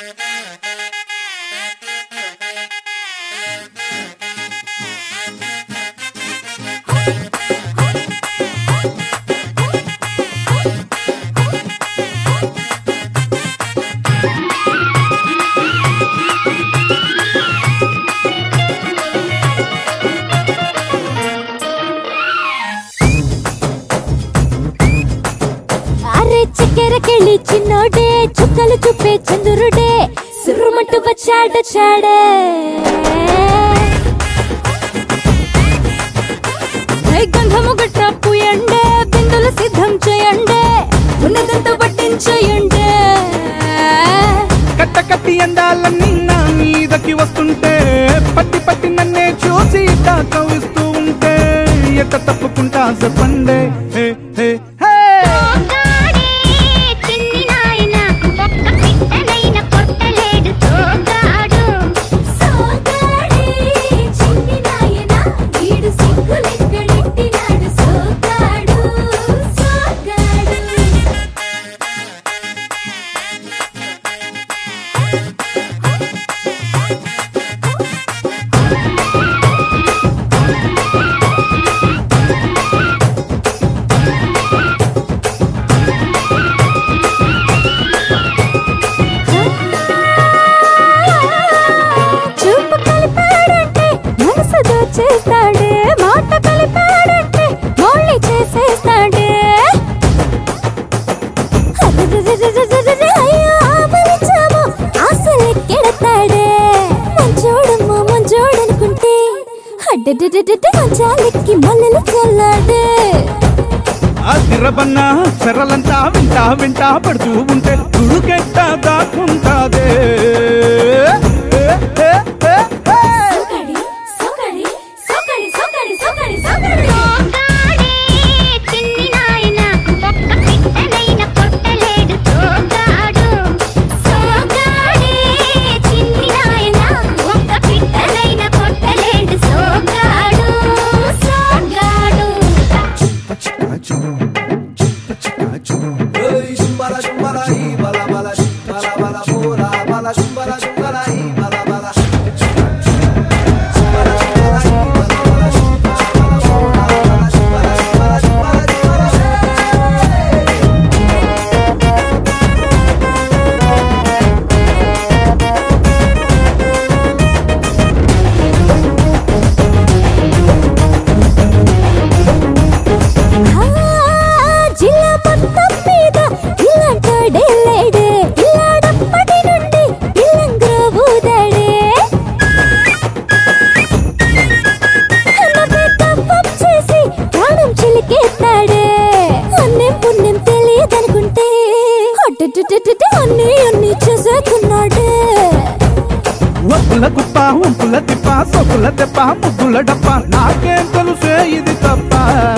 చక్కెరకెళ్ళి చిన్నోడే చుక్కలు చూపే చంద్రుడే సురుమంటూ వచ్చాడే గంధము గట్ట పూయండే బిందులు సిద్ధం చేయండే ఉన్నదంతా పట్టించేయండే కట్ట కట్టి అందాలన్నీ నా మీదకి వస్తుంటే పట్టి పట్టి నన్నే చూసి కవిస్తూ ఉంటే ఎట్ట తప్పుకుంటా చెప్పండే హే హే హే చేస్తాడే మాట కలిపాడంటే మళ్ళీ చేసేస్తాడే అయ్యో ఆపలించాము ఆశలెక్కెడతాడే మంచోడమ్మా మంచోడనుకుంటే అడ్డెడ్డెడ్డెడ్డె మంచాలెక్కి మల్లెలు చల్లాడే ఆ తిరబన్నా చెరలంతా వింటా వింటా పడుతూ ఉంటే తుడుకెట్ట దాక్కుంటాదే ఒప్పుల గుప్ప ఉంపుల తిప్ప సొప్పుల తెప్ప ముద్దుల డప్ప నాకేం తెలుసే ఇది తప్ప